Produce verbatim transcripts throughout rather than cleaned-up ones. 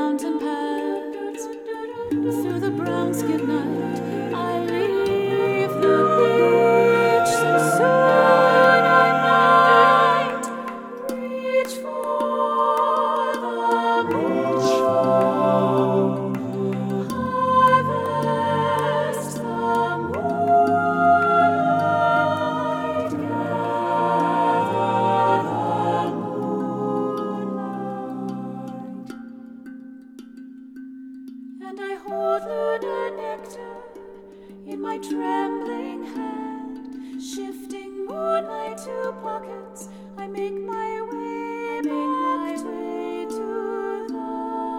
mountain paths, through the brown skin night, I leave the beach so soon I might reach for the moon, harvest the moonlight, gather the moonlight, and I hold lunar nectar in my trembling hand, shifting moonlight to pockets. I make my way, make my way to the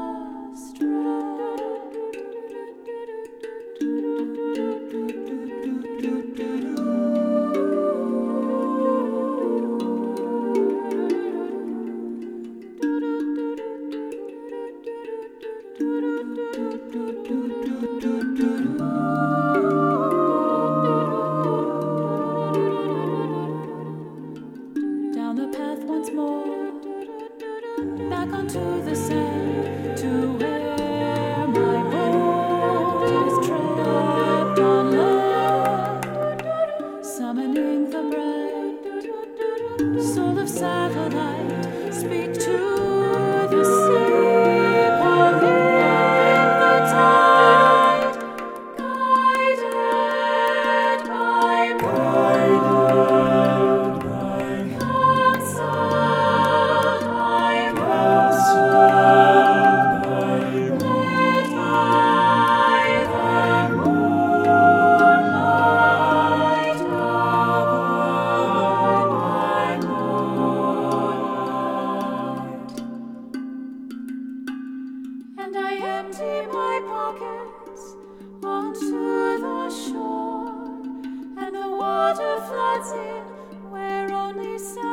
down the path once more, back onto the sand, to where my boat is trapped on land, summoning the bright soul of satellite, speak to the sea, calling the tide, guided by moonlight, counseled by moonlight, led by the moonlight, covered by moonlight. And I empty my pockets onto the shore, and the water floods in where only sun